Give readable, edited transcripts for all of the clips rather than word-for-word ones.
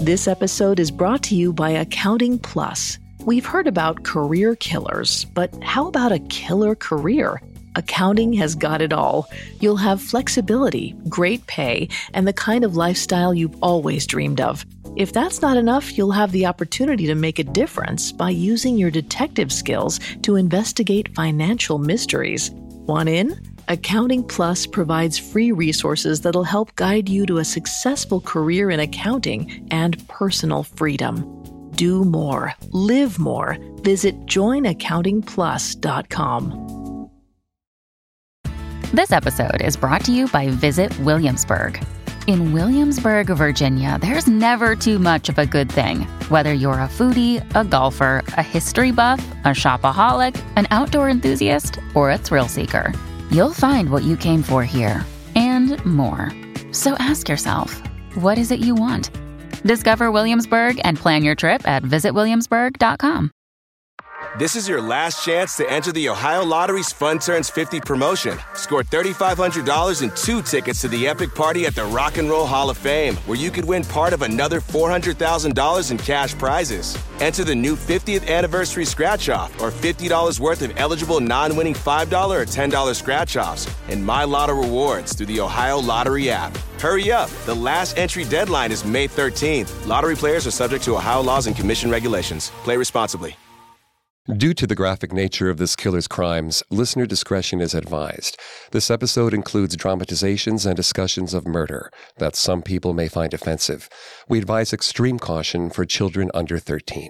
This episode is brought to you by Accounting Plus. We've heard about career killers, but how about a killer career? Accounting has got it all. You'll have flexibility, great pay, and the kind of lifestyle you've always dreamed of. If that's not enough, you'll have the opportunity to make a difference by using your detective skills to investigate financial mysteries. Want in? Accounting Plus provides free resources that'll help guide you to a successful career in accounting and personal freedom. Do more. Live more. Visit joinaccountingplus.com. This episode is brought to you by Visit Williamsburg. In Williamsburg, Virginia, there's never too much of a good thing. Whether you're a foodie, a golfer, a history buff, a shopaholic, an outdoor enthusiast, or a thrill seeker, you'll find what you came for here and more. So ask yourself, what is it you want? Discover Williamsburg and plan your trip at visitwilliamsburg.com. This is your last chance to enter the Ohio Lottery's Fun Turns 50 promotion. Score $3,500 and 2 tickets to the epic party at the Rock and Roll Hall of Fame, where you could win part of another $400,000 in cash prizes. Enter the new 50th anniversary scratch-off or $50 worth of eligible non-winning $5 or $10 scratch-offs and My Lotto rewards through the Ohio Lottery app. Hurry up. The last entry deadline is May 13th. Lottery players are subject to Ohio laws and commission regulations. Play responsibly. Due to the graphic nature of this killer's crimes, listener discretion is advised. This episode includes dramatizations and discussions of murder that some people may find offensive. We advise extreme caution for children under 13.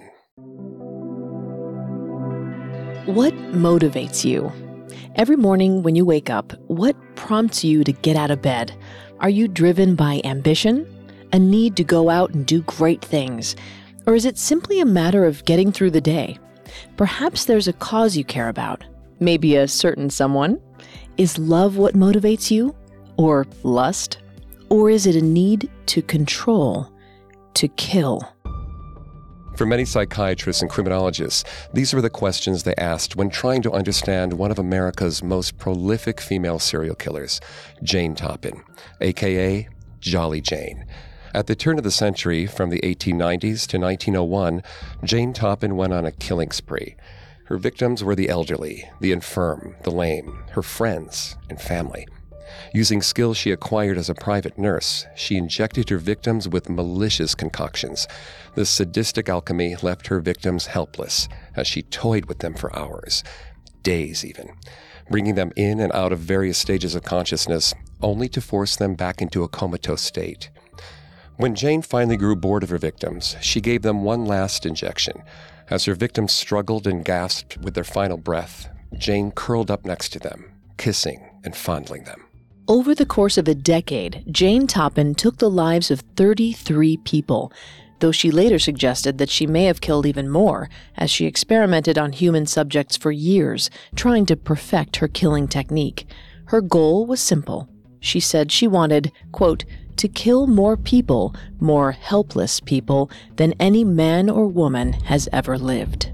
What motivates you? Every morning when you wake up, what prompts you to get out of bed? Are you driven by ambition? A need to go out and do great things? Or is it simply a matter of getting through the day? Perhaps there's a cause you care about. Maybe a certain someone. Is love what motivates you? Or lust? Or is it a need to control, to kill? For many psychiatrists and criminologists, these were the questions they asked when trying to understand one of America's most prolific female serial killers, Jane Toppan, a.k.a. Jolly Jane. At the turn of the century, from the 1890s to 1901, Jane Toppan went on a killing spree. Her victims were the elderly, the infirm, the lame, her friends and family. Using skills she acquired as a private nurse, she injected her victims with malicious concoctions. This sadistic alchemy left her victims helpless as she toyed with them for hours, days even, bringing them in and out of various stages of consciousness, only to force them back into a comatose state. When Jane finally grew bored of her victims, she gave them one last injection. As her victims struggled and gasped with their final breath, Jane curled up next to them, kissing and fondling them. Over the course of a decade, Jane Toppan took the lives of 33 people, though she later suggested that she may have killed even more, as she experimented on human subjects for years, trying to perfect her killing technique. Her goal was simple. She said she wanted, quote, to kill more people, more helpless people, than any man or woman has ever lived.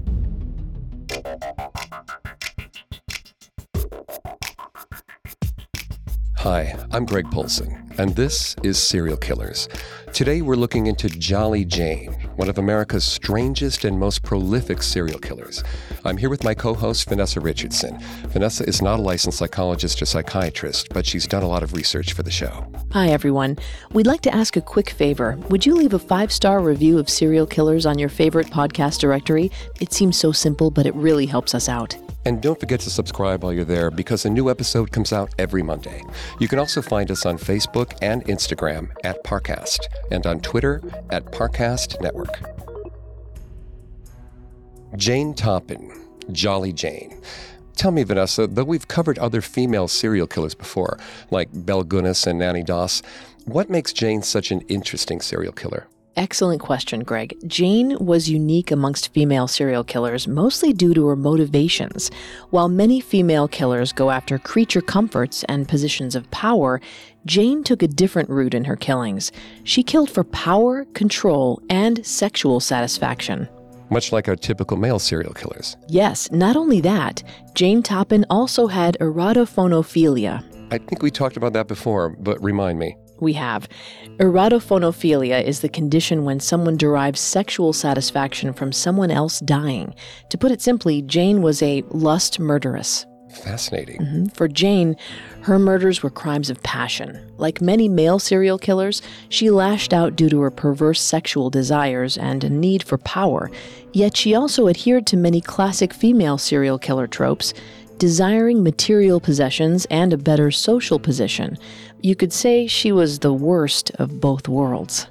Hi, I'm Greg Polson, and this is Serial Killers. Today we're looking into Jolly Jane, one of America's strangest and most prolific serial killers. I'm here with my co-host, Vanessa Richardson. Vanessa is not a licensed psychologist or psychiatrist, but she's done a lot of research for the show. Hi, everyone. We'd like to ask a quick favor. Would you leave a 5-star review of Serial Killers on your favorite podcast directory? It seems so simple, but it really helps us out. And don't forget to subscribe while you're there, because a new episode comes out every Monday. You can also find us on Facebook and Instagram at Parcast, and on Twitter at Parcast Network. Jane Toppan, Jolly Jane. Tell me, Vanessa, though we've covered other female serial killers before, like Belle Gunness and Nanny Doss, what makes Jane such an interesting serial killer? Excellent question, Greg. Jane was unique amongst female serial killers, mostly due to her motivations. While many female killers go after creature comforts and positions of power, Jane took a different route in her killings. She killed for power, control, and sexual satisfaction. Much like our typical male serial killers. Yes, not only that, Jane Toppan also had erotophonophilia. I think we talked about that before, but remind me. We have. Eratophonophilia is the condition when someone derives sexual satisfaction from someone else dying. To put it simply, Jane was a lust murderess. Fascinating. For Jane, her murders were crimes of passion. Like many male serial killers, she lashed out due to her perverse sexual desires and a need for power. Yet she also adhered to many classic female serial killer tropes, desiring material possessions and a better social position. You could say she was the worst of both worlds.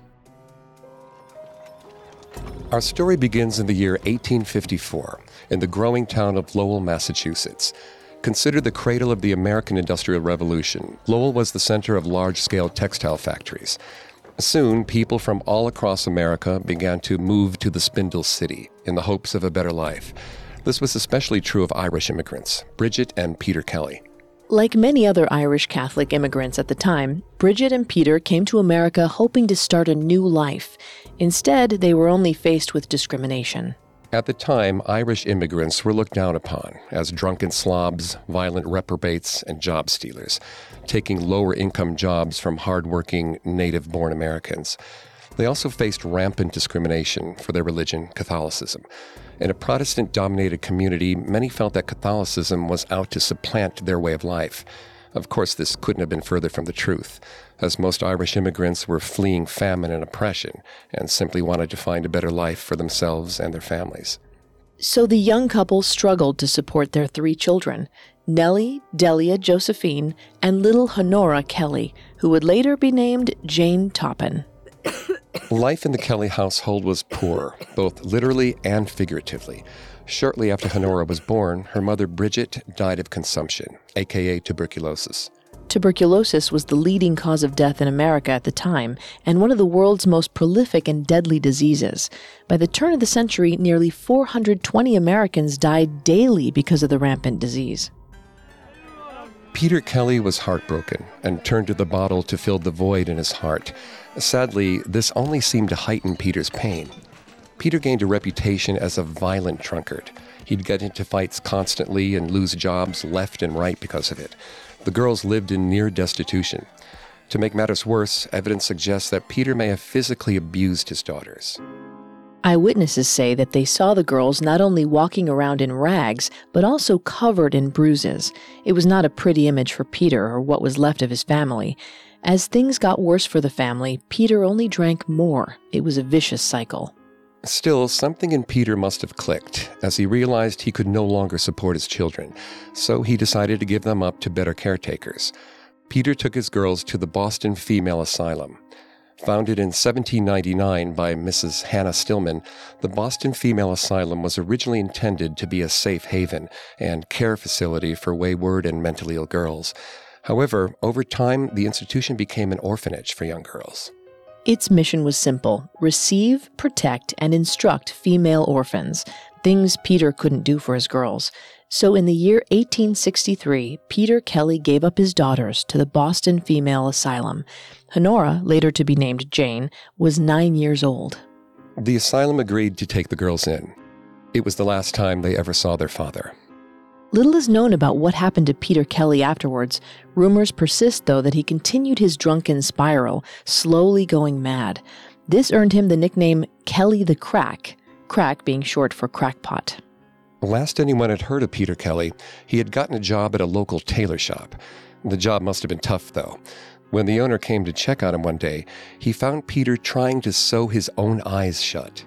Our story begins in the year 1854 in the growing town of Lowell, Massachusetts. Considered the cradle of the American Industrial Revolution, Lowell was the center of large-scale textile factories. Soon, people from all across America began to move to the Spindle City in the hopes of a better life. This was especially true of Irish immigrants, Bridget and Peter Kelly. Like many other Irish Catholic immigrants at the time, Bridget and Peter came to America hoping to start a new life. Instead, they were only faced with discrimination. At the time, Irish immigrants were looked down upon as drunken slobs, violent reprobates, and job stealers, taking lower-income jobs from hardworking, native-born Americans. They also faced rampant discrimination for their religion, Catholicism. In a Protestant-dominated community, many felt that Catholicism was out to supplant their way of life. Of course, this couldn't have been further from the truth, as most Irish immigrants were fleeing famine and oppression and simply wanted to find a better life for themselves and their families. So the young couple struggled to support their 3 children, Nellie, Delia Josephine, and little Honora Kelly, who would later be named Jane Toppin. Life in the Kelly household was poor, both literally and figuratively. Shortly after Honora was born, her mother Bridget died of consumption, aka tuberculosis. Tuberculosis was the leading cause of death in America at the time, and one of the world's most prolific and deadly diseases. By the turn of the century, nearly 420 Americans died daily because of the rampant disease. Peter Kelly was heartbroken and turned to the bottle to fill the void in his heart. Sadly, this only seemed to heighten Peter's pain. Peter gained a reputation as a violent drunkard. He'd get into fights constantly and lose jobs left and right because of it. The girls lived in near destitution. To make matters worse, evidence suggests that Peter may have physically abused his daughters. Eyewitnesses say that they saw the girls not only walking around in rags, but also covered in bruises. It was not a pretty image for Peter or what was left of his family. As things got worse for the family, Peter only drank more. It was a vicious cycle. Still, something in Peter must have clicked, as he realized he could no longer support his children, so he decided to give them up to better caretakers. Peter took his girls to the Boston Female Asylum. Founded in 1799 by Mrs. Hannah Stillman, the Boston Female Asylum was originally intended to be a safe haven and care facility for wayward and mentally ill girls. However, over time, the institution became an orphanage for young girls. Its mission was simple: receive, protect, and instruct female orphans, things Peter couldn't do for his girls. So in the year 1863, Peter Kelly gave up his daughters to the Boston Female Asylum. Honora, later to be named Jane, was 9 years old. The asylum agreed to take the girls in. It was the last time they ever saw their father. Little is known about what happened to Peter Kelly afterwards. Rumors persist, though, that he continued his drunken spiral, slowly going mad. This earned him the nickname Kelly the Crack, crack being short for crackpot. Last anyone had heard of Peter Kelly, he had gotten a job at a local tailor shop. The job must have been tough, though. When the owner came to check on him one day, he found Peter trying to sew his own eyes shut.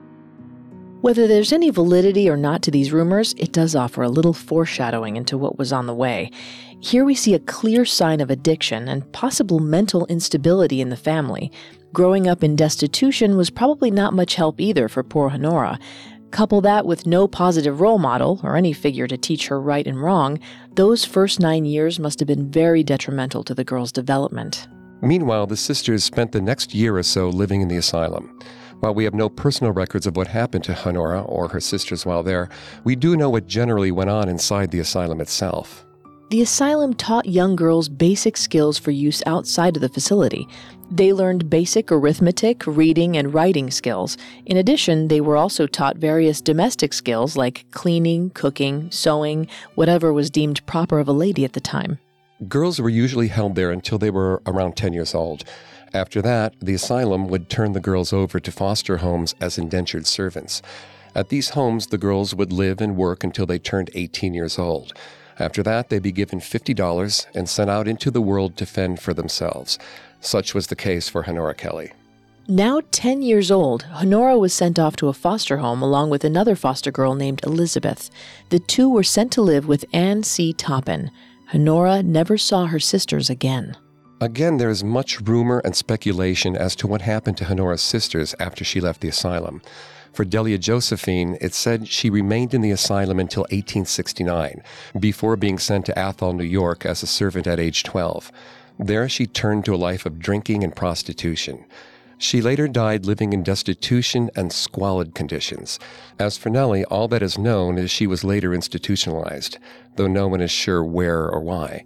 Whether there's any validity or not to these rumors, it does offer a little foreshadowing into what was on the way. Here we see a clear sign of addiction and possible mental instability in the family. Growing up in destitution was probably not much help either for poor Honora. Couple that with no positive role model or any figure to teach her right and wrong, those first 9 years must have been very detrimental to the girl's development. Meanwhile, the sisters spent the next year or so living in the asylum. While we have no personal records of what happened to Honora or her sisters while there, we do know what generally went on inside the asylum itself. The asylum taught young girls basic skills for use outside of the facility. They learned basic arithmetic, reading, and writing skills. In addition, they were also taught various domestic skills like cleaning, cooking, sewing, whatever was deemed proper of a lady at the time. Girls were usually held there until they were around 10 years old. After that, the asylum would turn the girls over to foster homes as indentured servants. At these homes, the girls would live and work until they turned 18 years old. After that, they'd be given $50 and sent out into the world to fend for themselves. Such was the case for Honora Kelly. Now 10 years old, Honora was sent off to a foster home along with another foster girl named Elizabeth. The two were sent to live with Ann C. Toppin. Honora never saw her sisters again. Again, there is much rumor and speculation as to what happened to Honora's sisters after she left the asylum. For Delia Josephine, it said she remained in the asylum until 1869, before being sent to Athol, New York as a servant at age 12. There she turned to a life of drinking and prostitution. She later died living in destitution and squalid conditions. As for Nellie, all that is known is she was later institutionalized, though no one is sure where or why.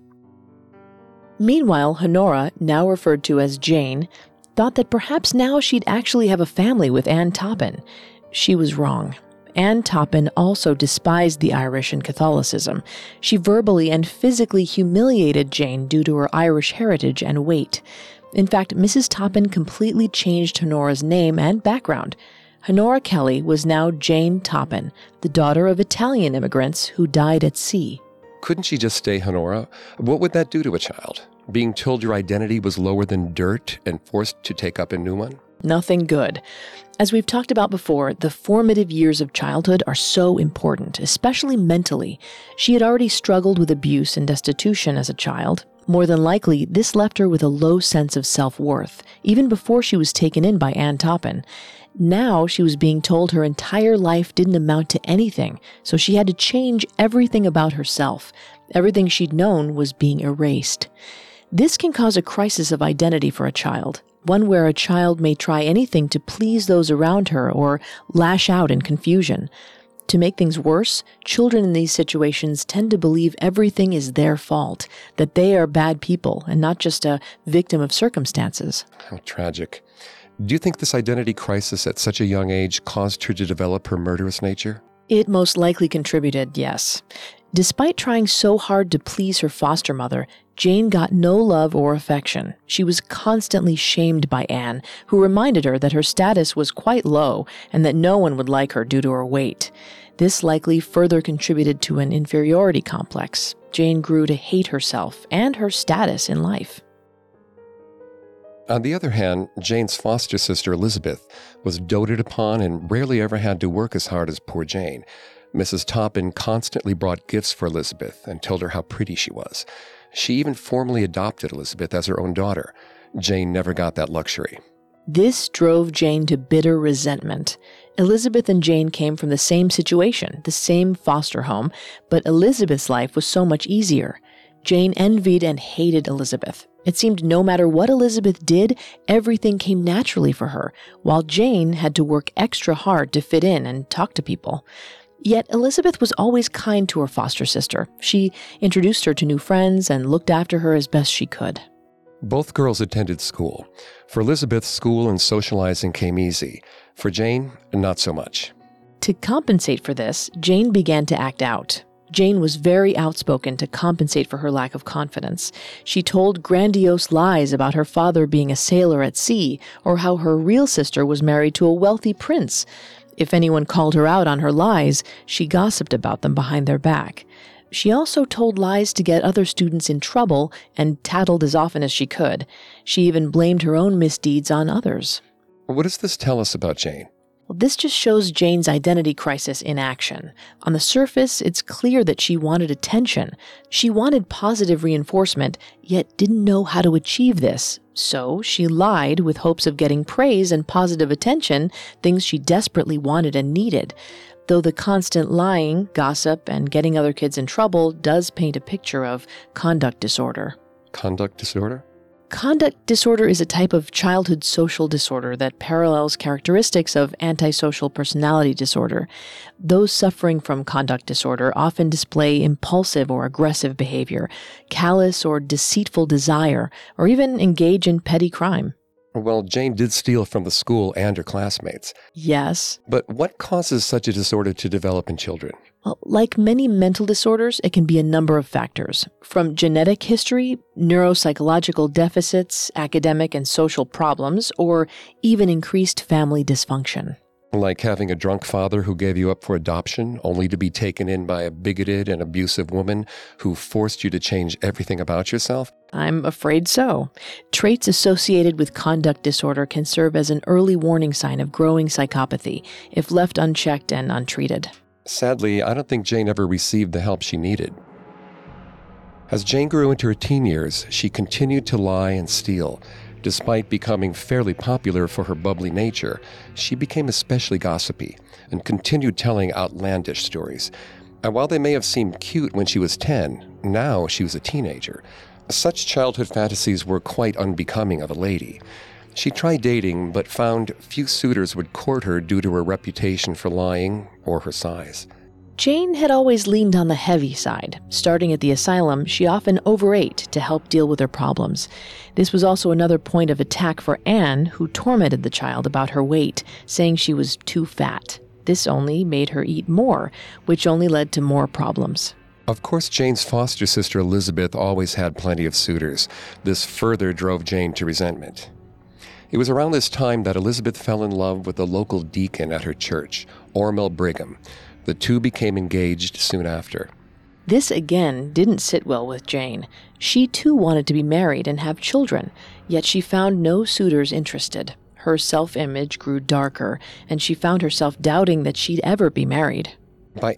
Meanwhile, Honora, now referred to as Jane, thought that perhaps now she'd actually have a family with Ann Toppin. She was wrong. Ann Toppin also despised the Irish and Catholicism. She verbally and physically humiliated Jane due to her Irish heritage and weight. In fact, Mrs. Toppin completely changed Honora's name and background. Honora Kelly was now Jane Toppin, the daughter of Italian immigrants who died at sea. Couldn't she just stay Honora? What would that do to a child? Being told your identity was lower than dirt and forced to take up a new one? Nothing good. As we've talked about before, the formative years of childhood are so important, especially mentally. She had already struggled with abuse and destitution as a child. More than likely, this left her with a low sense of self-worth, even before she was taken in by Ann Toppin. Now she was being told her entire life didn't amount to anything, so she had to change everything about herself. Everything she'd known was being erased. This can cause a crisis of identity for a child, one where a child may try anything to please those around her or lash out in confusion. To make things worse, children in these situations tend to believe everything is their fault, that they are bad people and not just a victim of circumstances. How tragic. Do you think this identity crisis at such a young age caused her to develop her murderous nature? It most likely contributed, yes. Despite trying so hard to please her foster mother, Jane got no love or affection. She was constantly shamed by Anne, who reminded her that her status was quite low and that no one would like her due to her weight. This likely further contributed to an inferiority complex. Jane grew to hate herself and her status in life. On the other hand, Jane's foster sister Elizabeth was doted upon and rarely ever had to work as hard as poor Jane. Mrs. Toppin constantly brought gifts for Elizabeth and told her how pretty she was. She even formally adopted Elizabeth as her own daughter. Jane never got that luxury. This drove Jane to bitter resentment. Elizabeth and Jane came from the same situation, the same foster home, but Elizabeth's life was so much easier. Jane envied and hated Elizabeth. It seemed no matter what Elizabeth did, everything came naturally for her, while Jane had to work extra hard to fit in and talk to people. Yet Elizabeth was always kind to her foster sister. She introduced her to new friends and looked after her as best she could. Both girls attended school. For Elizabeth, school and socializing came easy. For Jane, not so much. To compensate for this, Jane began to act out. Jane was very outspoken to compensate for her lack of confidence. She told grandiose lies about her father being a sailor at sea, or how her real sister was married to a wealthy prince. If anyone called her out on her lies, she gossiped about them behind their back. She also told lies to get other students in trouble and tattled as often as she could. She even blamed her own misdeeds on others. What does this tell us about Jane? Well, this just shows Jane's identity crisis in action. On the surface, it's clear that she wanted attention. She wanted positive reinforcement, yet didn't know how to achieve this. So she lied with hopes of getting praise and positive attention, things she desperately wanted and needed. Though the constant lying, gossip, and getting other kids in trouble does paint a picture of conduct disorder. Conduct disorder? Conduct disorder is a type of childhood social disorder that parallels characteristics of antisocial personality disorder. Those suffering from conduct disorder often display impulsive or aggressive behavior, callous or deceitful desire, or even engage in petty crime. Well, Jane did steal from the school and her classmates. Yes. But what causes such a disorder to develop in children? Well, like many mental disorders, it can be a number of factors, from genetic history, neuropsychological deficits, academic and social problems, or even increased family dysfunction. Like having a drunk father who gave you up for adoption, only to be taken in by a bigoted and abusive woman who forced you to change everything about yourself? I'm afraid so. Traits associated with conduct disorder can serve as an early warning sign of growing psychopathy if left unchecked and untreated. Sadly, I don't think Jane ever received the help she needed. As Jane grew into her teen years, she continued to lie and steal. Despite becoming fairly popular for her bubbly nature, she became especially gossipy and continued telling outlandish stories. And while they may have seemed cute when she was 10, now she was a teenager. Such childhood fantasies were quite unbecoming of a lady. She tried dating, but found few suitors would court her due to her reputation for lying or her size. Jane had always leaned on the heavy side. Starting at the asylum, she often overate to help deal with her problems. This was also another point of attack for Anne, who tormented the child about her weight, saying she was too fat. This only made her eat more, which only led to more problems. Of course, Jane's foster sister Elizabeth always had plenty of suitors. This further drove Jane to resentment. It was around this time that Elizabeth fell in love with the local deacon at her church, Ormel Brigham. The two became engaged soon after. This again didn't sit well with Jane. She too wanted to be married and have children, yet she found no suitors interested. Her self-image grew darker, and she found herself doubting that she'd ever be married. By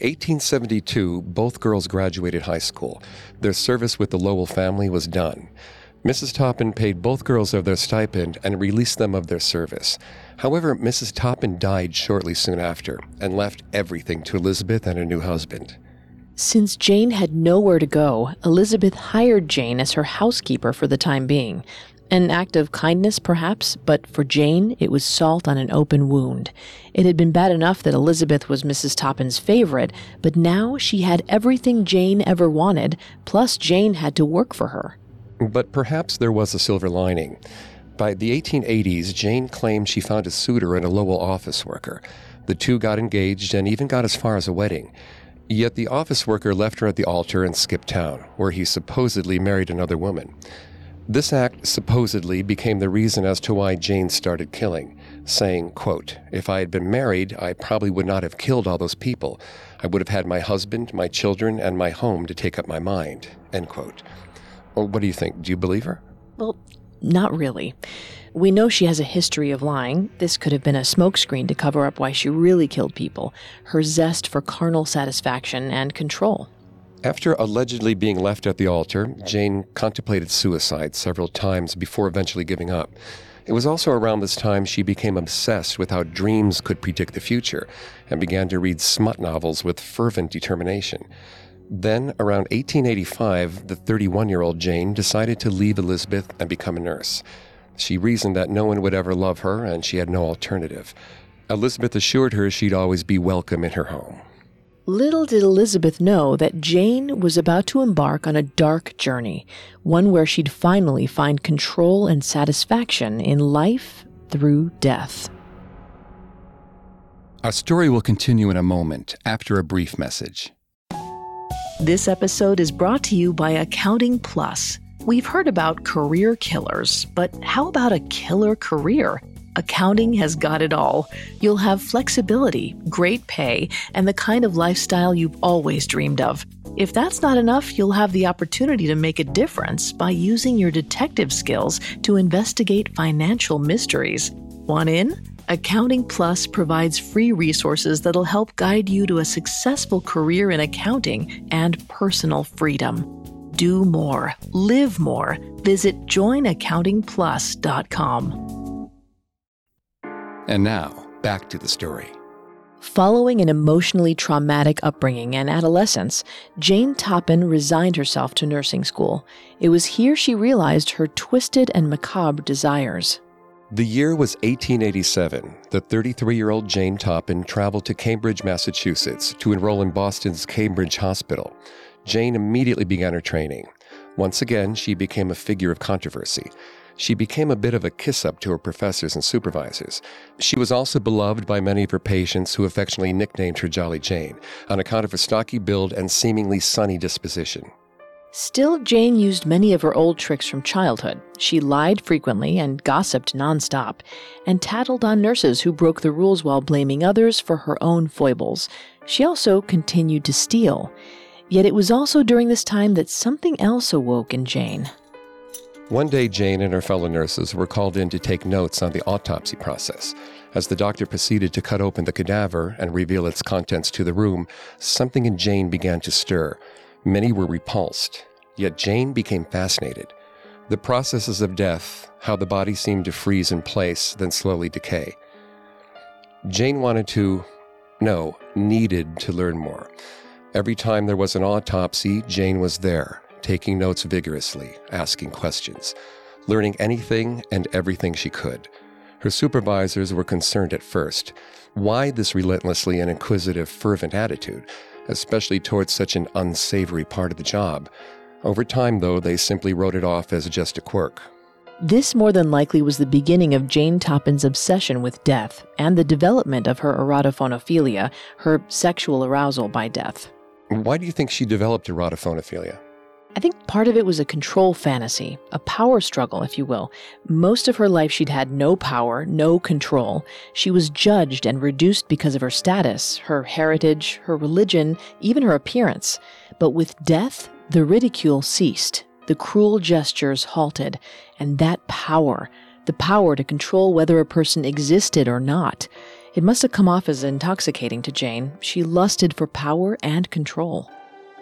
1872, both girls graduated high school. Their service with the Lowell family was done. Mrs. Toppin paid both girls of their stipend and released them of their service. However, Mrs. Toppin died shortly soon after and left everything to Elizabeth and her new husband. Since Jane had nowhere to go, Elizabeth hired Jane as her housekeeper for the time being. An act of kindness, perhaps, but for Jane, it was salt on an open wound. It had been bad enough that Elizabeth was Mrs. Toppin's favorite, but now she had everything Jane ever wanted, plus Jane had to work for her. But perhaps there was a silver lining. By the 1880s, Jane claimed she found a suitor in a Lowell office worker. The two got engaged and even got as far as a wedding. Yet the office worker left her at the altar and skipped town, where he supposedly married another woman. This act supposedly became the reason as to why Jane started killing, saying, quote, "If I had been married, I probably would not have killed all those people. I would have had my husband, my children, and my home to take up my mind," end quote. Well, what do you think? Do you believe her? Well, not really. We know she has a history of lying. This could have been a smokescreen to cover up why she really killed people, her zest for carnal satisfaction and control. After allegedly being left at the altar, Jane contemplated suicide several times before eventually giving up. It was also around this time she became obsessed with how dreams could predict the future and began to read smut novels with fervent determination. Then, around 1885, the 31-year-old Jane decided to leave Elizabeth and become a nurse. She reasoned that no one would ever love her and she had no alternative. Elizabeth assured her she'd always be welcome in her home. Little did Elizabeth know that Jane was about to embark on a dark journey, one where she'd finally find control and satisfaction in life through death. Our story will continue in a moment after a brief message. This episode is brought to you by Accounting Plus. We've heard about career killers, but how about a killer career? Accounting has got it all. You'll have flexibility, great pay, and the kind of lifestyle you've always dreamed of. If that's not enough, you'll have the opportunity to make a difference by using your detective skills to investigate financial mysteries. Want in? Accounting Plus provides free resources that'll help guide you to a successful career in accounting and personal freedom. Do more. Live more. Visit joinaccountingplus.com. And now, back to the story. Following an emotionally traumatic upbringing and adolescence, Jane Toppin resigned herself to nursing school. It was here she realized her twisted and macabre desires. The year was 1887. The 33-year-old Jane Toppin traveled to Cambridge, Massachusetts to enroll in Boston's Cambridge Hospital. Jane immediately began her training. Once again, she became a figure of controversy. She became a bit of a kiss-up to her professors and supervisors. She was also beloved by many of her patients who affectionately nicknamed her Jolly Jane on account of her stocky build and seemingly sunny disposition. Still, Jane used many of her old tricks from childhood. She lied frequently and gossiped nonstop, and tattled on nurses who broke the rules while blaming others for her own foibles. She also continued to steal. Yet it was also during this time that something else awoke in Jane. One day, Jane and her fellow nurses were called in to take notes on the autopsy process. As the doctor proceeded to cut open the cadaver and reveal its contents to the room, something in Jane began to stir. Many were repulsed, yet Jane became fascinated. The processes of death, how the body seemed to freeze in place, then slowly decay. Jane needed to learn more. Every time there was an autopsy, Jane was there, taking notes vigorously, asking questions, learning anything and everything she could. Her supervisors were concerned at first. Why this relentlessly and inquisitive, fervent attitude, especially towards such an unsavory part of the job? Over time, though, they simply wrote it off as just a quirk. This more than likely was the beginning of Jane Toppin's obsession with death and the development of her erotophonophilia, her sexual arousal by death. Why do you think she developed erotophonophilia? I think part of it was a control fantasy, a power struggle, if you will. Most of her life she'd had no power, no control. She was judged and reduced because of her status, her heritage, her religion, even her appearance. But with death, the ridicule ceased, the cruel gestures halted, and that power, the power to control whether a person existed or not, it must have come off as intoxicating to Jane. She lusted for power and control.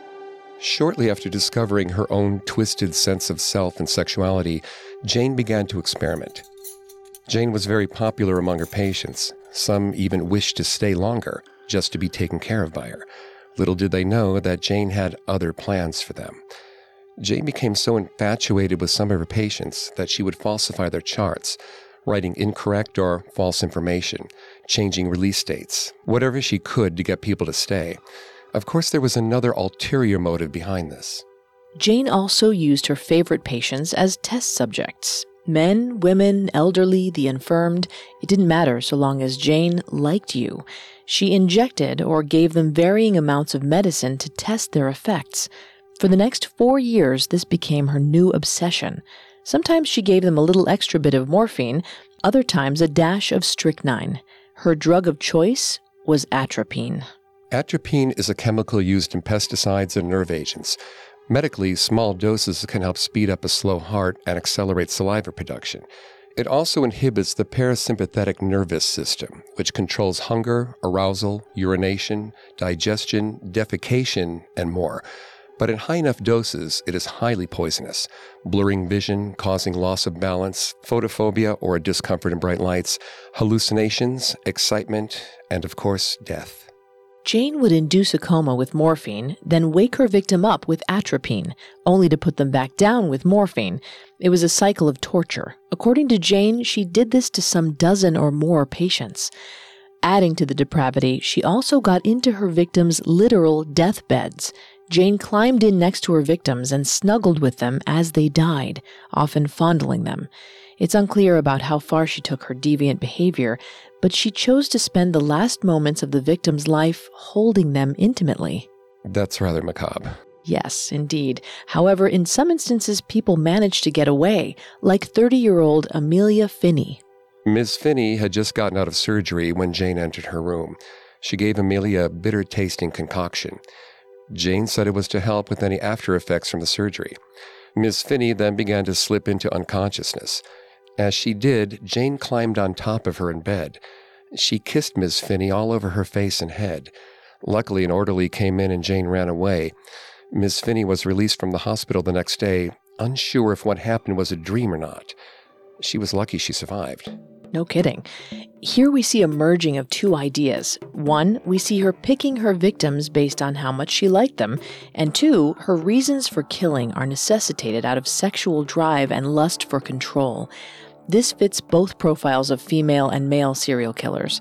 Shortly after discovering her own twisted sense of self and sexuality, Jane began to experiment. Jane was very popular among her patients. Some even wished to stay longer, just to be taken care of by her. Little did they know that Jane had other plans for them. Jane became so infatuated with some of her patients that she would falsify their charts, writing incorrect or false information, changing release dates, whatever she could to get people to stay. Of course, there was another ulterior motive behind this. Jane also used her favorite patients as test subjects. Men, women, elderly, the infirmed, it didn't matter so long as Jane liked you. She injected or gave them varying amounts of medicine to test their effects. For the next 4 years, this became her new obsession. Sometimes she gave them a little extra bit of morphine, other times a dash of strychnine. Her drug of choice was atropine. Atropine is a chemical used in pesticides and nerve agents. Medically, small doses can help speed up a slow heart and accelerate saliva production. It also inhibits the parasympathetic nervous system, which controls hunger, arousal, urination, digestion, defecation, and more. But in high enough doses, it is highly poisonous, blurring vision, causing loss of balance, photophobia or a discomfort in bright lights, hallucinations, excitement, and of course, death. Jane would induce a coma with morphine, then wake her victim up with atropine, only to put them back down with morphine. It was a cycle of torture. According to Jane, she did this to some dozen or more patients. Adding to the depravity, she also got into her victims' literal deathbeds. Jane climbed in next to her victims and snuggled with them as they died, often fondling them. It's unclear about how far she took her deviant behavior, but she chose to spend the last moments of the victim's life holding them intimately. That's rather macabre. Yes, indeed. However, in some instances, people managed to get away, like 30-year-old Amelia Finney. Ms. Finney had just gotten out of surgery when Jane entered her room. She gave Amelia a bitter-tasting concoction. Jane said it was to help with any after effects from the surgery. Ms. Finney then began to slip into unconsciousness. As she did, Jane climbed on top of her in bed. She kissed Ms. Finney all over her face and head. Luckily, an orderly came in and Jane ran away. Ms. Finney was released from the hospital the next day, unsure if what happened was a dream or not. She was lucky she survived. No kidding. Here we see a merging of two ideas. One, we see her picking her victims based on how much she liked them. And two, her reasons for killing are necessitated out of sexual drive and lust for control. This fits both profiles of female and male serial killers.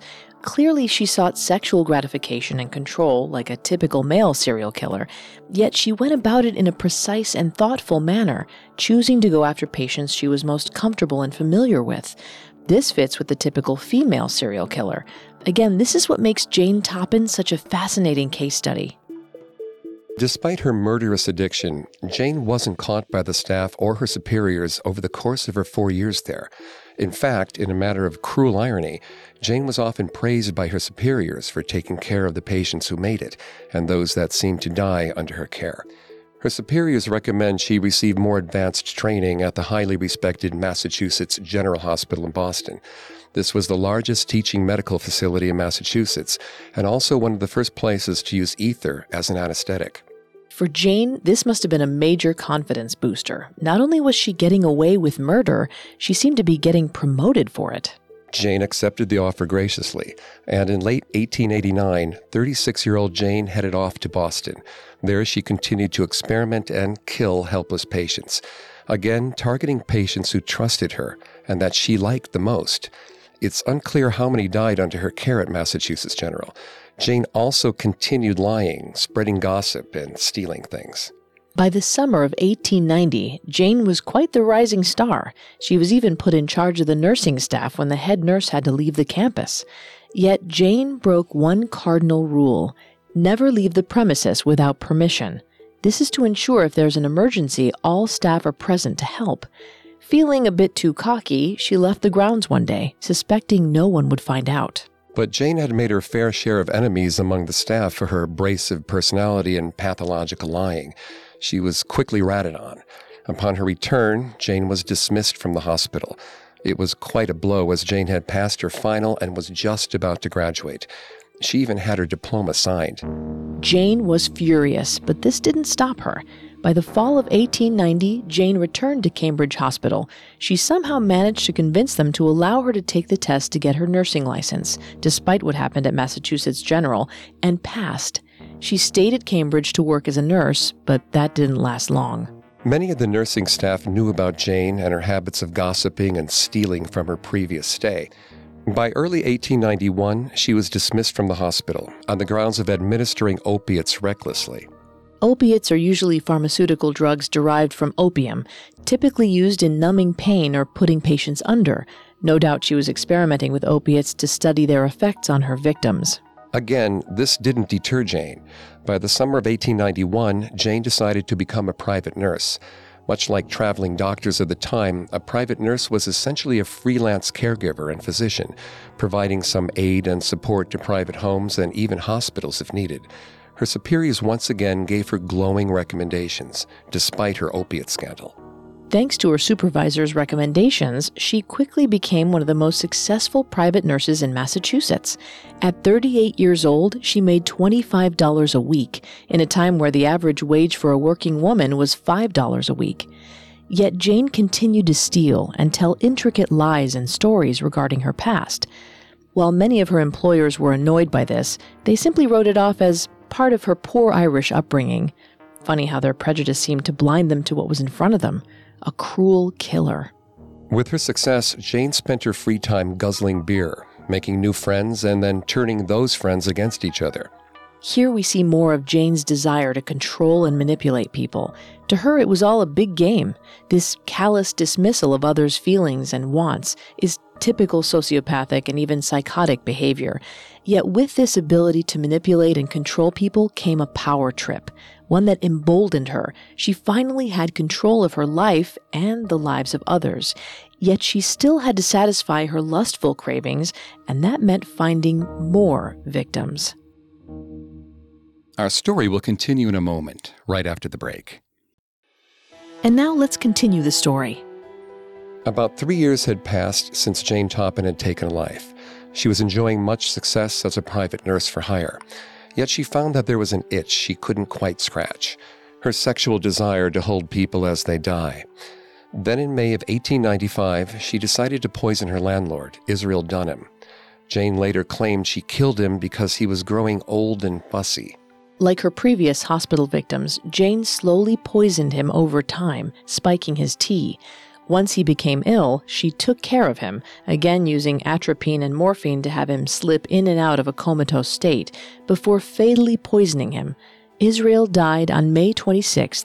Clearly, she sought sexual gratification and control like a typical male serial killer, yet she went about it in a precise and thoughtful manner, choosing to go after patients she was most comfortable and familiar with. This fits with the typical female serial killer. Again, this is what makes Jane Toppan such a fascinating case study. Despite her murderous addiction, Jane wasn't caught by the staff or her superiors over the course of her 4 years there. In fact, in a matter of cruel irony, Jane was often praised by her superiors for taking care of the patients who made it and those that seemed to die under her care. Her superiors recommend she receive more advanced training at the highly respected Massachusetts General Hospital in Boston. This was the largest teaching medical facility in Massachusetts and also one of the first places to use ether as an anesthetic. For Jane, this must have been a major confidence booster. Not only was she getting away with murder, she seemed to be getting promoted for it. Jane accepted the offer graciously, and in late 1889, 36-year-old Jane headed off to Boston. There she continued to experiment and kill helpless patients, again targeting patients who trusted her and that she liked the most. It's unclear how many died under her care at Massachusetts General. Jane also continued lying, spreading gossip, and stealing things. By the summer of 1890, Jane was quite the rising star. She was even put in charge of the nursing staff when the head nurse had to leave the campus. Yet Jane broke one cardinal rule: never leave the premises without permission. This is to ensure if there's an emergency, all staff are present to help. Feeling a bit too cocky, she left the grounds one day, suspecting no one would find out. But Jane had made her fair share of enemies among the staff for her abrasive personality and pathological lying. She was quickly ratted on. Upon her return, Jane was dismissed from the hospital. It was quite a blow, as Jane had passed her final and was just about to graduate. She even had her diploma signed. Jane was furious, but this didn't stop her. By the fall of 1890, Jane returned to Cambridge Hospital. She somehow managed to convince them to allow her to take the test to get her nursing license, despite what happened at Massachusetts General, and passed. She stayed at Cambridge to work as a nurse, but that didn't last long. Many of the nursing staff knew about Jane and her habits of gossiping and stealing from her previous stay. By early 1891, she was dismissed from the hospital on the grounds of administering opiates recklessly. Opiates are usually pharmaceutical drugs derived from opium, typically used in numbing pain or putting patients under. No doubt she was experimenting with opiates to study their effects on her victims. Again, this didn't deter Jane. By the summer of 1891, Jane decided to become a private nurse. Much like traveling doctors of the time, a private nurse was essentially a freelance caregiver and physician, providing some aid and support to private homes and even hospitals if needed. Her superiors once again gave her glowing recommendations, despite her opiate scandal. Thanks to her supervisor's recommendations, she quickly became one of the most successful private nurses in Massachusetts. At 38 years old, she made $25 a week, in a time where the average wage for a working woman was $5 a week. Yet Jane continued to steal and tell intricate lies and stories regarding her past. While many of her employers were annoyed by this, they simply wrote it off as part of her poor Irish upbringing. Funny how their prejudice seemed to blind them to what was in front of them: a cruel killer. With her success, Jane spent her free time guzzling beer, making new friends, and then turning those friends against each other. Here we see more of Jane's desire to control and manipulate people. To her, it was all a big game. This callous dismissal of others' feelings and wants is typical sociopathic and even psychotic behavior. Yet with this ability to manipulate and control people came a power trip, one that emboldened her. She finally had control of her life and the lives of others. Yet she still had to satisfy her lustful cravings, and that meant finding more victims. Our story will continue in a moment, right after the break. And now let's continue the story. About 3 years had passed since Jane Toppan had taken life. She was enjoying much success as a private nurse for hire. Yet she found that there was an itch she couldn't quite scratch: her sexual desire to hold people as they die. Then in May of 1895, she decided to poison her landlord, Israel Dunham. Jane later claimed she killed him because he was growing old and fussy. Like her previous hospital victims, Jane slowly poisoned him over time, spiking his tea. Once he became ill, she took care of him, again using atropine and morphine to have him slip in and out of a comatose state, before fatally poisoning him. Israel died on May 26,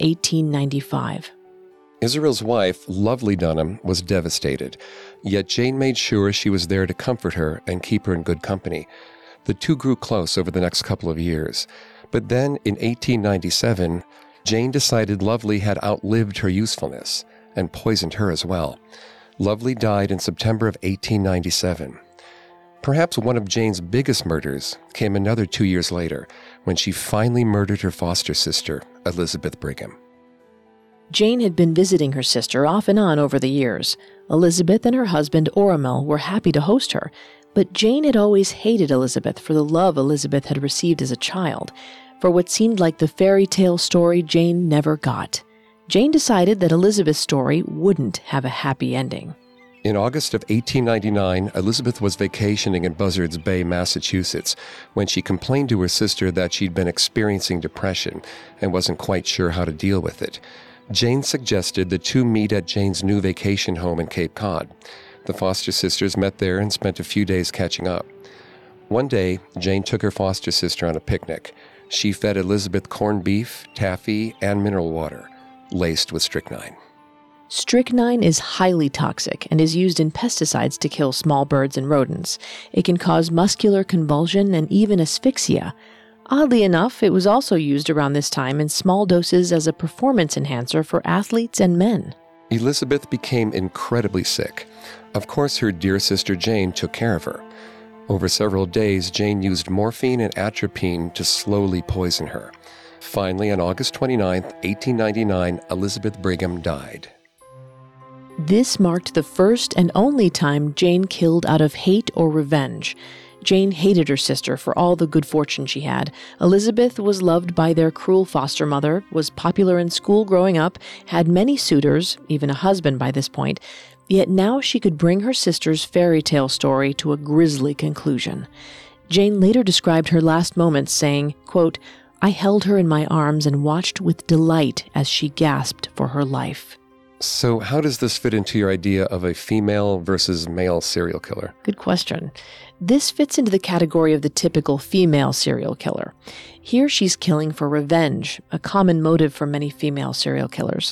1895. Israel's wife, Lovely Dunham, was devastated, yet Jane made sure she was there to comfort her and keep her in good company. The two grew close over the next couple of years. But then, in 1897, Jane decided Lovely had outlived her usefulness and poisoned her as well. Lovely died in September of 1897. Perhaps one of Jane's biggest murders came another 2 years later, when she finally murdered her foster sister, Elizabeth Brigham. Jane had been visiting her sister off and on over the years. Elizabeth and her husband, Oramel, were happy to host her, but Jane had always hated Elizabeth for the love Elizabeth had received as a child, for what seemed like the fairy tale story Jane never got. Jane decided that Elizabeth's story wouldn't have a happy ending. In August of 1899, Elizabeth was vacationing in Buzzards Bay, Massachusetts, when she complained to her sister that she'd been experiencing depression and wasn't quite sure how to deal with it. Jane suggested the two meet at Jane's new vacation home in Cape Cod. The foster sisters met there and spent a few days catching up. One day, Jane took her foster sister on a picnic. She fed Elizabeth corned beef, taffy, and mineral water, laced with strychnine. Strychnine is highly toxic and is used in pesticides to kill small birds and rodents. It can cause muscular convulsion and even asphyxia. Oddly enough, it was also used around this time in small doses as a performance enhancer for athletes and men. Elizabeth became incredibly sick. Of course, her dear sister Jane took care of her. Over several days, Jane used morphine and atropine to slowly poison her. Finally, on August 29, 1899, Elizabeth Brigham died. This marked the first and only time Jane killed out of hate or revenge. Jane hated her sister for all the good fortune she had. Elizabeth was loved by their cruel foster mother, was popular in school growing up, had many suitors, even a husband by this point, yet now she could bring her sister's fairy tale story to a grisly conclusion. Jane later described her last moments saying, quote, "I held her in my arms and watched with delight as she gasped for her life." So how does this fit into your idea of a female versus male serial killer? Good question. This fits into the category of the typical female serial killer. Here she's killing for revenge, a common motive for many female serial killers.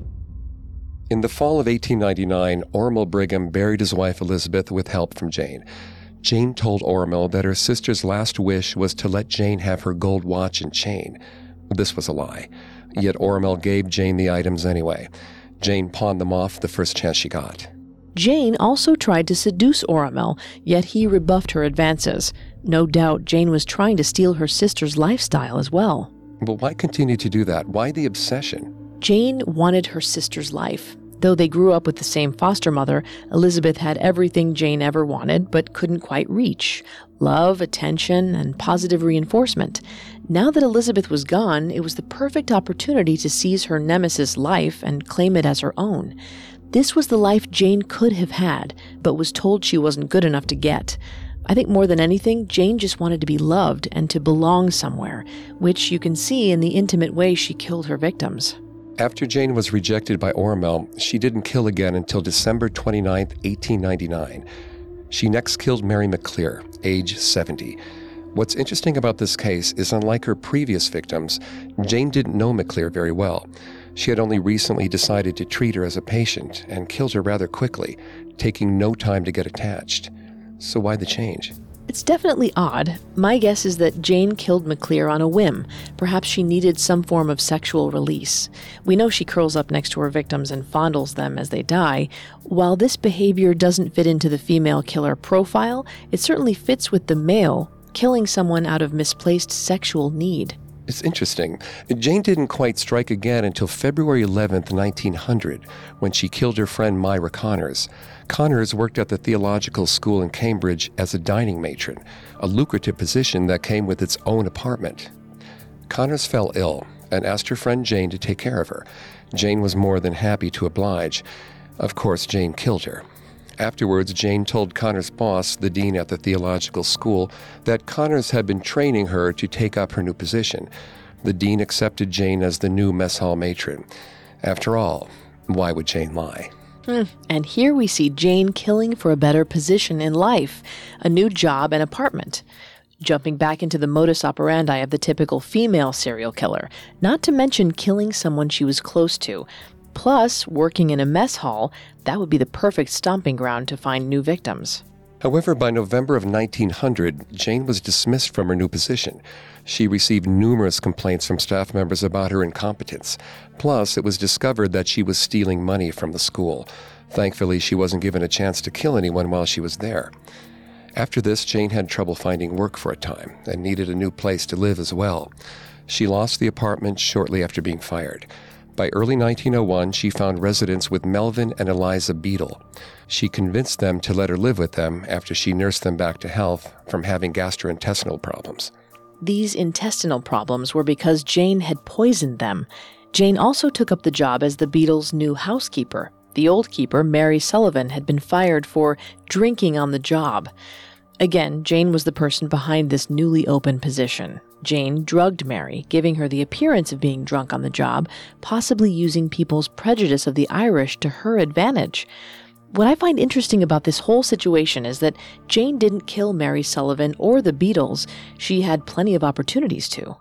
In the fall of 1899, Oramel Brigham buried his wife Elizabeth with help from Jane. Jane told Oramel that her sister's last wish was to let Jane have her gold watch and chain. This was a lie, yet Oramel gave Jane the items anyway. Jane pawned them off the first chance she got. Jane also tried to seduce Oramel, yet he rebuffed her advances. No doubt Jane was trying to steal her sister's lifestyle as well. But why continue to do that? Why the obsession? Jane wanted her sister's life. Though they grew up with the same foster mother, Elizabeth had everything Jane ever wanted but couldn't quite reach: love, attention, and positive reinforcement. Now that Elizabeth was gone, it was the perfect opportunity to seize her nemesis' life and claim it as her own. This was the life Jane could have had, but was told she wasn't good enough to get. I think more than anything, Jane just wanted to be loved and to belong somewhere, which you can see in the intimate way she killed her victims. After Jane was rejected by Oramel, she didn't kill again until December 29, 1899. She next killed Mary McClear, age 70. What's interesting about this case is, unlike her previous victims, Jane didn't know McClear very well. She had only recently decided to treat her as a patient and killed her rather quickly, taking no time to get attached. So why the change? It's definitely odd. My guess is that Jane killed McClear on a whim. Perhaps she needed some form of sexual release. We know she curls up next to her victims and fondles them as they die. While this behavior doesn't fit into the female killer profile, it certainly fits with the male, killing someone out of misplaced sexual need. It's interesting. Jane didn't quite strike again until February 11th, 1900, when she killed her friend Myra Connors. Connors worked at the theological school in Cambridge as a dining matron, a lucrative position that came with its own apartment. Connors fell ill and asked her friend Jane to take care of her. Jane was more than happy to oblige. Of course, Jane killed her. Afterwards, Jane told Connors' boss, the dean at the theological school, that Connors had been training her to take up her new position. The dean accepted Jane as the new mess hall matron. After all, why would Jane lie? And here we see Jane killing for a better position in life, a new job and apartment. Jumping back into the modus operandi of the typical female serial killer, not to mention killing someone she was close to. Plus, working in a mess hall, that would be the perfect stomping ground to find new victims. However, by November of 1900, Jane was dismissed from her new position. She received numerous complaints from staff members about her incompetence. Plus, it was discovered that she was stealing money from the school. Thankfully, she wasn't given a chance to kill anyone while she was there. After this, Jane had trouble finding work for a time and needed a new place to live as well. She lost the apartment shortly after being fired. By early 1901, she found residence with Melvin and Eliza Beadle. She convinced them to let her live with them after she nursed them back to health from having gastrointestinal problems. These intestinal problems were because Jane had poisoned them. Jane also took up the job as the Beadles' new housekeeper. The old keeper, Mary Sullivan, had been fired for drinking on the job. Again, Jane was the person behind this newly opened position. Jane drugged Mary, giving her the appearance of being drunk on the job, possibly using people's prejudice of the Irish to her advantage. What I find interesting about this whole situation is that Jane didn't kill Mary Sullivan or the Beadles. She had plenty of opportunities to.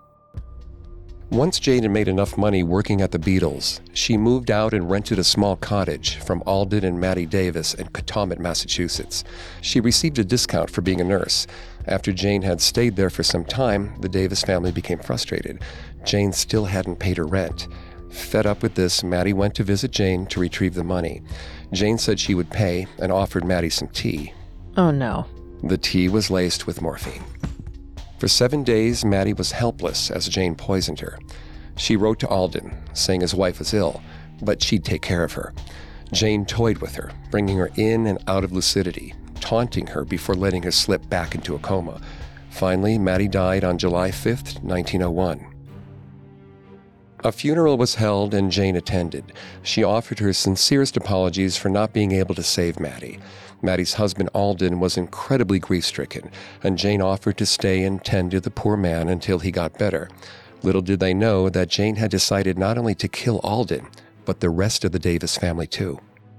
Once Jane had made enough money working at the Beadles, she moved out and rented a small cottage from Alden and Mattie Davis in Catawba, Massachusetts. She received a discount for being a nurse. After Jane had stayed there for some time, the Davis family became frustrated. Jane still hadn't paid her rent. Fed up with this, Mattie went to visit Jane to retrieve the money. Jane said she would pay and offered Mattie some tea. Oh no. The tea was laced with morphine. For 7 days, Mattie was helpless as Jane poisoned her. She wrote to Alden, saying his wife was ill, but she'd take care of her. Jane toyed with her, bringing her in and out of lucidity, taunting her before letting her slip back into a coma. Finally, Mattie died on July 5th, 1901. A funeral was held and Jane attended. She offered her sincerest apologies for not being able to save Mattie. Mattie's husband Alden was incredibly grief-stricken, and Jane offered to stay and tend to the poor man until he got better. Little did they know that Jane had decided not only to kill Alden, but the rest of the Davis family too.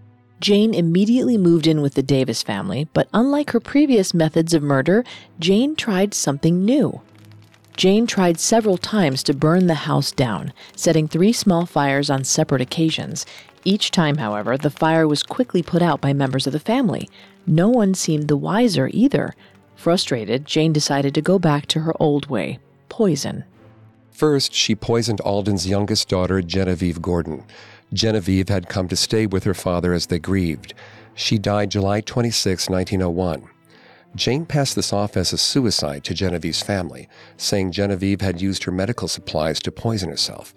Jane immediately moved in with the Davis family, but unlike her previous methods of murder, Jane tried something new. Jane tried several times to burn the house down, setting 3 small fires on separate occasions. Each time, however, the fire was quickly put out by members of the family. No one seemed the wiser either. Frustrated, Jane decided to go back to her old way: poison. First, she poisoned Alden's youngest daughter, Genevieve Gordon. Genevieve had come to stay with her father as they grieved. She died July 26, 1901. Jane passed this off as a suicide to Genevieve's family, saying Genevieve had used her medical supplies to poison herself.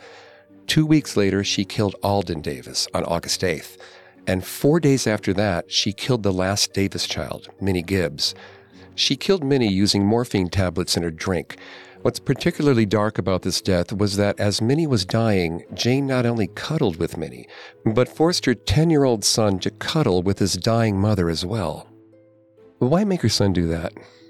2 weeks later, she killed Alden Davis on August 8th. And 4 days after that, she killed the last Davis child, Minnie Gibbs. She killed Minnie using morphine tablets in her drink. What's particularly dark about this death was that as Minnie was dying, Jane not only cuddled with Minnie, but forced her 10-year-old son to cuddle with his dying mother as well. Why make her son do that?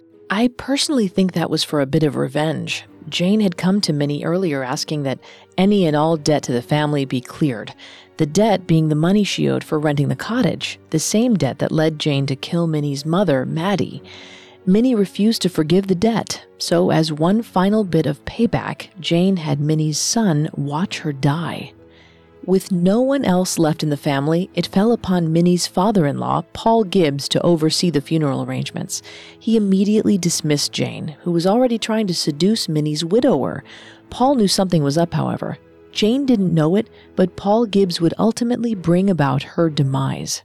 I personally think that was for a bit of revenge. Jane had come to Minnie earlier asking that any and all debt to the family be cleared. The debt being the money she owed for renting the cottage, the same debt that led Jane to kill Minnie's mother, Mattie. Minnie refused to forgive the debt, so as one final bit of payback, Jane had Minnie's son watch her die. With no one else left in the family, it fell upon Minnie's father-in-law, Paul Gibbs, to oversee the funeral arrangements. He immediately dismissed Jane, who was already trying to seduce Minnie's widower. Paul knew something was up, however. Jane didn't know it, but Paul Gibbs would ultimately bring about her demise.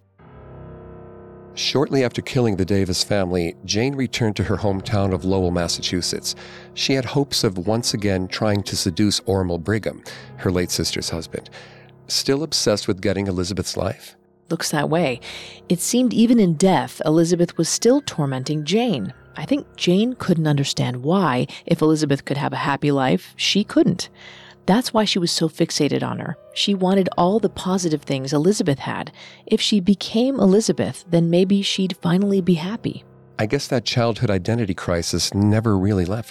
Shortly after killing the Davis family, Jane returned to her hometown of Lowell, Massachusetts. She had hopes of once again trying to seduce Ormel Brigham, her late sister's husband. Still obsessed with getting Elizabeth's life? Looks that way. It seemed even in death, Elizabeth was still tormenting Jane. I think Jane couldn't understand why, if Elizabeth could have a happy life, she couldn't. That's why she was so fixated on her. She wanted all the positive things Elizabeth had. If she became Elizabeth, then maybe she'd finally be happy. I guess that childhood identity crisis never really left her.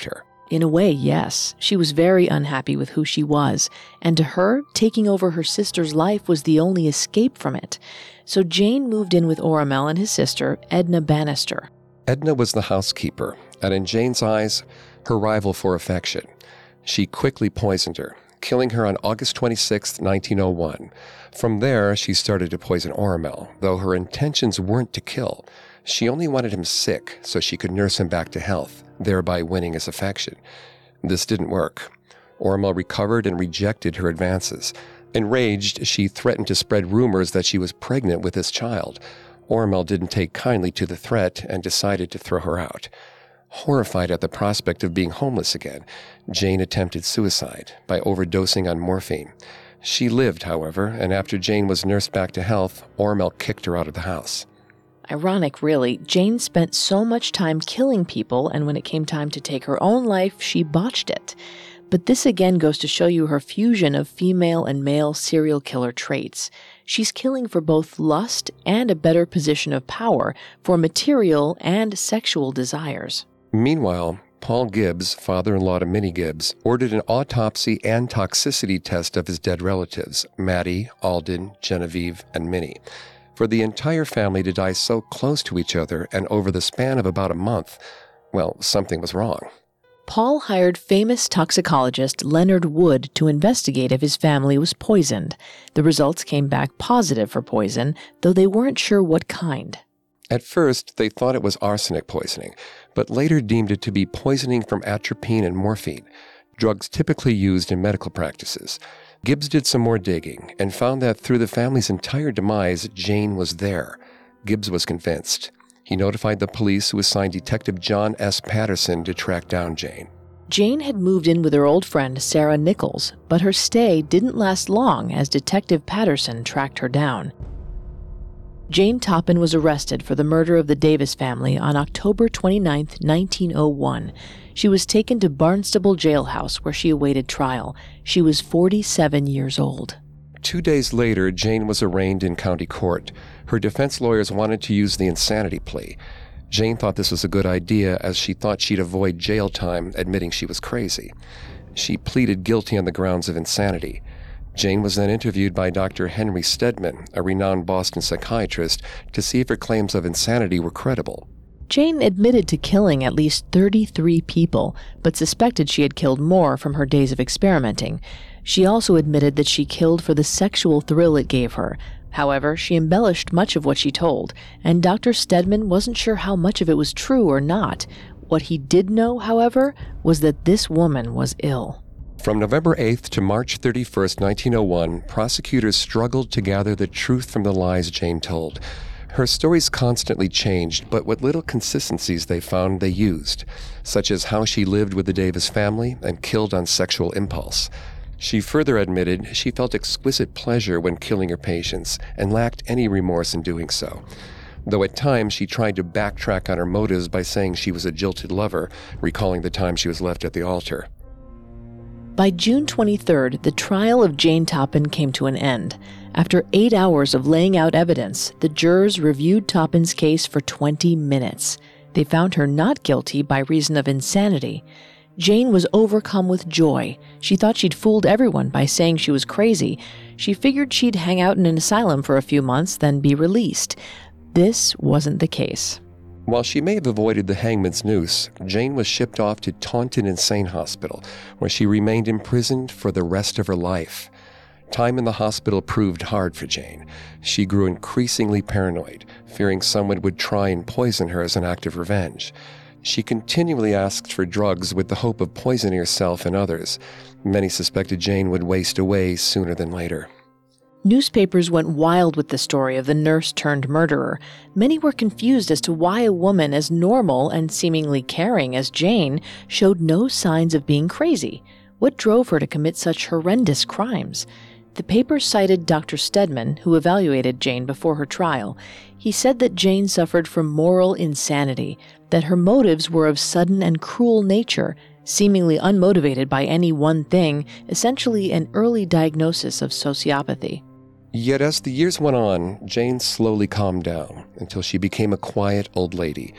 In a way, yes. She was very unhappy with who she was, and to her, taking over her sister's life was the only escape from it. So Jane moved in with Oramel and his sister, Edna Bannister. Edna was the housekeeper, and in Jane's eyes, her rival for affection. She quickly poisoned her, killing her on August 26, 1901. From there, she started to poison Oramel, though her intentions weren't to kill. She only wanted him sick so she could nurse him back to health, thereby winning his affection. This didn't work. Oramel recovered and rejected her advances. Enraged, she threatened to spread rumors that she was pregnant with his child. Oramel didn't take kindly to the threat and decided to throw her out. Horrified at the prospect of being homeless again, Jane attempted suicide by overdosing on morphine. She lived, however, and after Jane was nursed back to health, Oramel kicked her out of the house. Ironic, really. Jane spent so much time killing people, and when it came time to take her own life, she botched it. But this again goes to show you her fusion of female and male serial killer traits. She's killing for both lust and a better position of power, for material and sexual desires. Meanwhile, Paul Gibbs, father-in-law to Minnie Gibbs, ordered an autopsy and toxicity test of his dead relatives, Maddie, Alden, Genevieve, and Minnie. For the entire family to die so close to each other and over the span of about a month, well, something was wrong. Paul hired famous toxicologist Leonard Wood to investigate if his family was poisoned. The results came back positive for poison, though they weren't sure what kind. At first, they thought it was arsenic poisoning, but later deemed it to be poisoning from atropine and morphine, drugs typically used in medical practices. Gibbs did some more digging and found that through the family's entire demise, Jane was there. Gibbs was convinced. He notified the police, who assigned Detective John S. Patterson to track down Jane. Jane had moved in with her old friend Sarah Nichols, but her stay didn't last long as Detective Patterson tracked her down. Jane Toppin was arrested for the murder of the Davis family on October 29, 1901. She was taken to Barnstable Jailhouse, where she awaited trial. She was 47 years old. 2 days later, Jane was arraigned in county court. Her defense lawyers wanted to use the insanity plea. Jane thought this was a good idea, as she thought she'd avoid jail time admitting she was crazy. She pleaded guilty on the grounds of insanity. Jane was then interviewed by Dr. Henry Stedman, a renowned Boston psychiatrist, to see if her claims of insanity were credible. Jane admitted to killing at least 33 people, but suspected she had killed more from her days of experimenting. She also admitted that she killed for the sexual thrill it gave her. However, she embellished much of what she told, and Dr. Stedman wasn't sure how much of it was true or not. What he did know, however, was that this woman was ill. From November 8th to March 31st, 1901, prosecutors struggled to gather the truth from the lies Jane told. Her stories constantly changed, but what little consistencies they found they used, such as how she lived with the Davis family and killed on sexual impulse. She further admitted she felt exquisite pleasure when killing her patients and lacked any remorse in doing so, though at times she tried to backtrack on her motives by saying she was a jilted lover, recalling the time she was left at the altar. By June 23rd, the trial of Jane Toppin came to an end. After 8 hours of laying out evidence, the jurors reviewed Toppin's case for 20 minutes. They found her not guilty by reason of insanity. Jane was overcome with joy. She thought she'd fooled everyone by saying she was crazy. She figured she'd hang out in an asylum for a few months, then be released. This wasn't the case. While she may have avoided the hangman's noose, Jane was shipped off to Taunton Insane Hospital, where she remained imprisoned for the rest of her life. Time in the hospital proved hard for Jane. She grew increasingly paranoid, fearing someone would try and poison her as an act of revenge. She continually asked for drugs with the hope of poisoning herself and others. Many suspected Jane would waste away sooner than later. Newspapers went wild with the story of the nurse-turned-murderer. Many were confused as to why a woman as normal and seemingly caring as Jane showed no signs of being crazy. What drove her to commit such horrendous crimes? The paper cited Dr. Stedman, who evaluated Jane before her trial. He said that Jane suffered from moral insanity, that her motives were of sudden and cruel nature, seemingly unmotivated by any one thing, essentially an early diagnosis of sociopathy. Yet as the years went on, Jane slowly calmed down until she became a quiet old lady.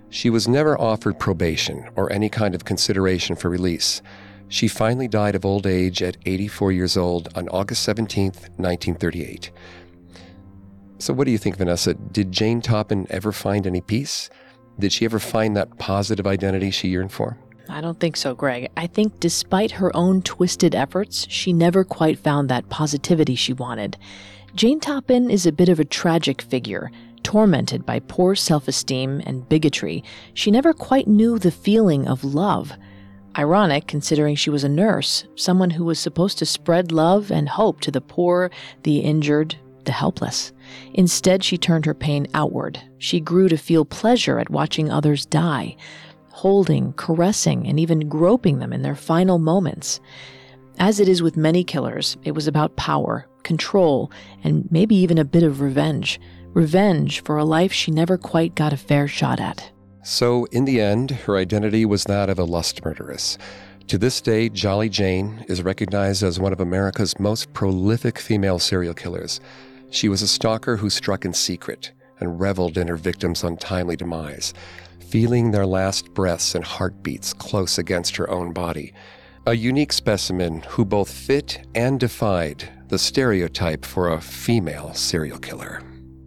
She was never offered probation or any kind of consideration for release. She finally died of old age at 84 years old on August 17th, 1938. So what do you think, Vanessa? Did Jane Toppan ever find any peace? Did she ever find that positive identity she yearned for? I don't think so, Greg. I think despite her own twisted efforts, she never quite found that positivity she wanted. Jane Toppan is a bit of a tragic figure. Tormented by poor self-esteem and bigotry, she never quite knew the feeling of love. Ironic, considering she was a nurse, someone who was supposed to spread love and hope to the poor, the injured, the helpless. Instead, she turned her pain outward. She grew to feel pleasure at watching others die, holding, caressing, and even groping them in their final moments. As it is with many killers, it was about power, control, and maybe even a bit of revenge. Revenge for a life she never quite got a fair shot at. So, in the end, her identity was that of a lust murderess. To this day, Jolly Jane is recognized as one of America's most prolific female serial killers. She was a stalker who struck in secret and reveled in her victims' untimely demise, feeling their last breaths and heartbeats close against her own body. A unique specimen who both fit and defied the stereotype for a female serial killer.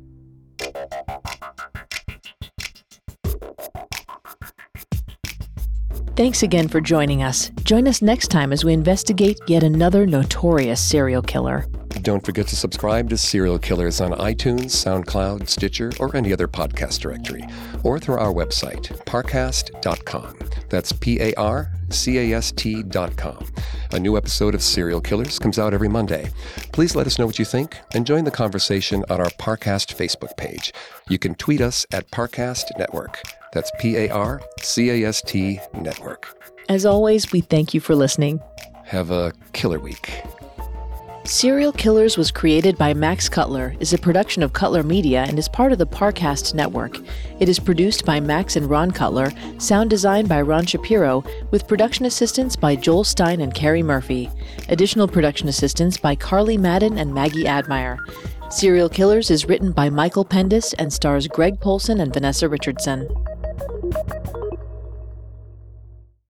Thanks again for joining us. Join us next time as we investigate yet another notorious serial killer. Don't forget to subscribe to Serial Killers on iTunes, SoundCloud, Stitcher, or any other podcast directory, or through our website, parcast.com. That's PARCAST.com. A new episode of Serial Killers comes out every Monday. Please let us know what you think and join the conversation on our Parcast Facebook page. You can tweet us at Parcast Network. That's PARCAST Network. As always, we thank you for listening. Have a killer week. Serial Killers was created by Max Cutler, is a production of Cutler Media, and is part of the Parcast Network. It is produced by Max and Ron Cutler, sound design by Ron Shapiro, with production assistance by Joel Stein and Carrie Murphy. Additional production assistance by Carly Madden and Maggie Admire. Serial Killers is written by Michael Pendis and stars Greg Polson and Vanessa Richardson.